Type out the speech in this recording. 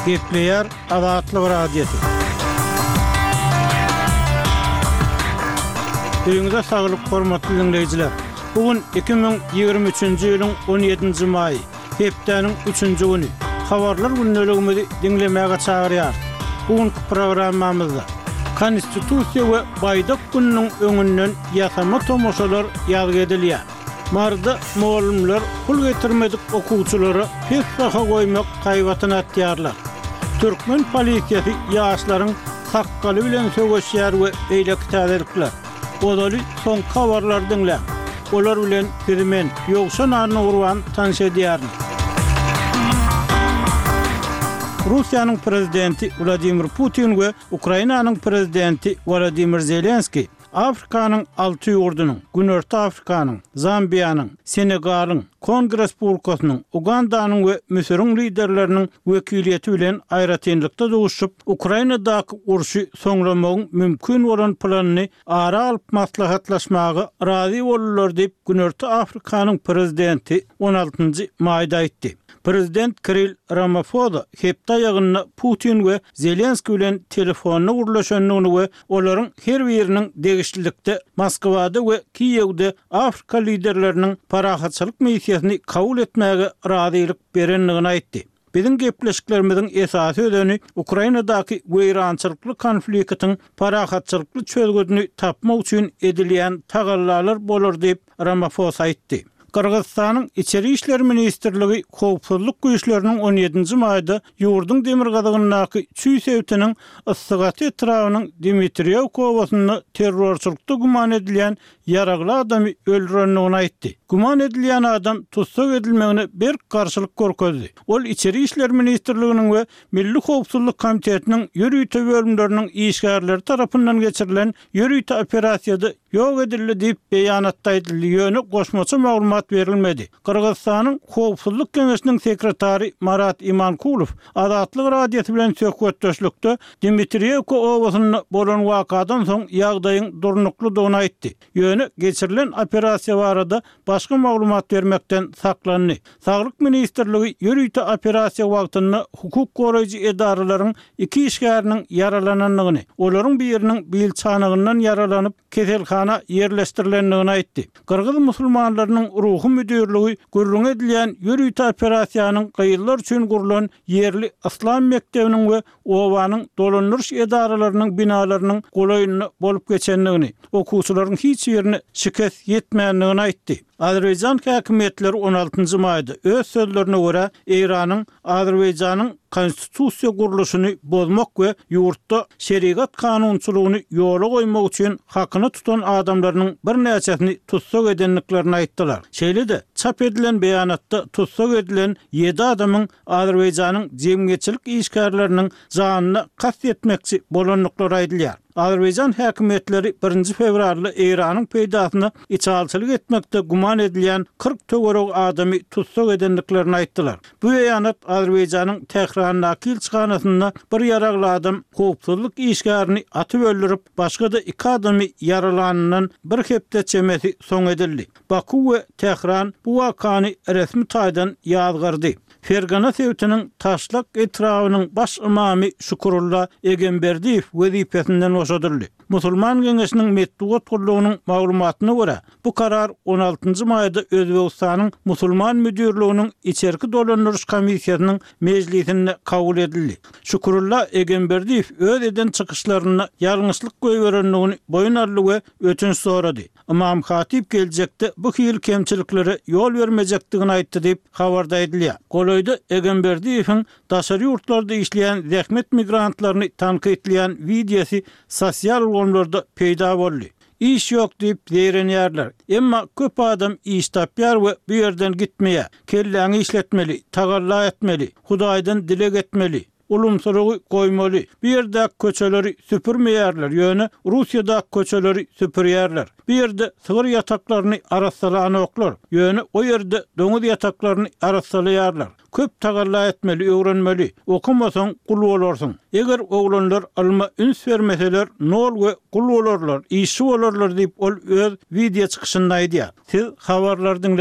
Gepleyer Azatlyk Radiosu. Öňüňizde saglyk, hormatly dinleýijiler. Bugün 2023-nji ýylyň 17-nji maýy, hepdeniň 3-nji güni. Habarlar günneligimizi dinlemäge çagyrýar. Bugünkü programmamyzda Konstitusiýa we Baýdak gününiň öňünden ýasama tomoşalar ýazgy edilýär. Marda muallimler pul getirmedik okuwçylary pesbaha goýmak gaýbatyny atýarlar. Türkmen polisiýasy ýaşlaryň sakkaly bilen sögüşýär we eýlektälerikler. Odaly son habarlar dinlä. Olar bilen kirmen ýogşan arny urwan tanış edýär. Russiýanyň prezidenti Vladimir Putin we Ukrainanyň prezidenti Volodymyr Zelenski Afrikanyň 6 ýurdunyň, Günorta Afrikanyň, Zambiýanyň, Senegalyň, Kongo Respublikasynyň, Ugandanyň we Misiriň liderleriniň wekiliýeti bilen aýratynlykda duguşup, Ukrainadaky urşy soňlamagyň mümkin bolan planyny ara alyp maslahatlaşmagy razy bolurlar diýip Günorta Afrikanyň prezidenti 16-njy maýda aýtdy. Prezident Kirill Ramaphosa hepde ýagyny Putin we Zelenski bilen telefonna gurlaşanyny we olaryň her biriniň degişlilikde Moskwada we Kiýewde Afrika liderleriniň parahatçylyk missiýasyny kabul etmäge razylyk berenligini aýtdy. Bizim gepleşiklerimizin esasy ödeni Ukrainadaky weýrançylykly konfliktiň parahatçylykly çözgüdini tapmak üçin edilýän tagallalar bolar diýip Ramaphosa aýtdy. Kırgızstanyň İçeri işler ministrligi howpsuzlyk güýçleriniň 17-nji maýda ýurdun demir gadygynyňky Çüýsewtiniň yssygaty etrawynyň Dmitriýew owasyny terrorçylykda guman edilýän ýaragly adamy öldürenligini aýtdy. Guman edilýän adam tutsak edilmegine bir garşylyk görkezdi. Ol İçeri işler ministrliginiň we Milli Howpsuzlyk komitetiniň ýürüýte bölümleriniň işgärleri tarapyndan geçirilen ýürüýte operasiýada ýok edildi diýip beýanatda edilýäni goşmaça maglumat verilmedi. Kırgızstanyň Howpsuzlyk Keňeşiniň sekretary Marat Imankulov Azatlyk Radiosu bilen söhbetdeşlikde Dmitriýew owasyny bolan wakadan soň ýagdaýyň durnuklydygyny aýtdy. Ýöne geçirilen operasiýa barada başga maglumat bermekden saklandy. Saglyk ministrligi ýürüýte operasiýa wagtyny hukuk goraýjy edaralaryň 2 işgäriniň yaralananlygyny, olaryň biriniň bil çanygyndan yaralanyp keselhana ýerleşdirilenligini aýtdy. Kırgız musulmanlarynyň ruhy müdürligi gurrun edilýän ýürüýte operasiýanyň gaýyllar üçin gurulan yerli İslam mektebiniň we owanyň dolandyryş edaralarynyň binalarynyň golaýyny bolup geçenligini, okuwçylaryň hiç ýerine şikest ýetmänligini aýtdy. Azerbaýjan häkimetleri 16-njy maýda öz sözlerine görä Iranyň Azerbaýjanyň konstitusiýa guruluşyny bozmak we ýurtda şeriat kanunçylygyny ýola goýmak üçin hakyny tutan adamlarynyň bir näçesini tutsak edenliklerini aýtdylar. Şeýle-de çap edilen beýanatda tutsak edilen 7 adamyň Azerbaýjanyň jemgyýetçilik işgärleriniň janyny kast etmekçi bolanlyklary aýdylýar. Azerbaýjan häkimetleri 1-nji fevralda Iranyň peýdasyna içalçylyk etmekde guman edilýän 40 töwerek adamy tutsak edenliklerini aýtdylar. Bu beýanat Azerbaýjanyň Tehran nakil çykanasynda bir ýaragly adam howpsuzlyk işgärini atyp öldürip, başga da 2 adamy yaralanynyň bir hepde çemesi soň edildi. Baku we Tehran bu wakany resmi taýdan ýazgyrdy. Fergana Sewtiniň taşlak etrawynyň baş imamy Şukurullah Egemberdiýew wezipesinden boşadyldy. Musulman Keňeşiniň Medeniýet gurulunyň maglumatyna görä, bu karar 16-njy maýda Özbegistanyň Musulman müdürliginiň içerki dolandyryş komissiýasynyň mejlisinde kabul edildi. Şukurullah Egemberdiýew öz eden çykyşlaryna ýalňyşlyk goýberenligini boýun we ötünç sorady. Imam Hatip geljekde bu hil kemçiliklere ýol bermejekdigini aýtdy diýip habarda edilýär. Goloýda Egemberdiýewiň daşary ýurtlarda işleýän zähmet migrantlaryny tanqid edilýän videosy sosial ýollarda peýda boldy. İş ýok diýip zeýrenýärler. Emma köp adam iş tapýar we bu ýerden gitmeýär. Kelläňi işletmeli, tagalla etmeli, Hudaýdan dilek etmeli. Ulumsurugy goýmaly. Bir ýerde köçeleri süpürmeýärler, ýöne Russiýada köçeleri süpürýärler. Bir ýerde sygyr ýataklaryny arassalany oklar, ýöne o ýerde doňuz ýataklaryny arassalýarlar. Köp tagalla etmeli, öwrenmeli. Okumasaň kul bolarsyň. Eger oglanlar alma üns bermeseler, nol we kul bolarlar, işi bolarlar diýip ol öz video çykyşynda aýdýar. Siz habarlardyň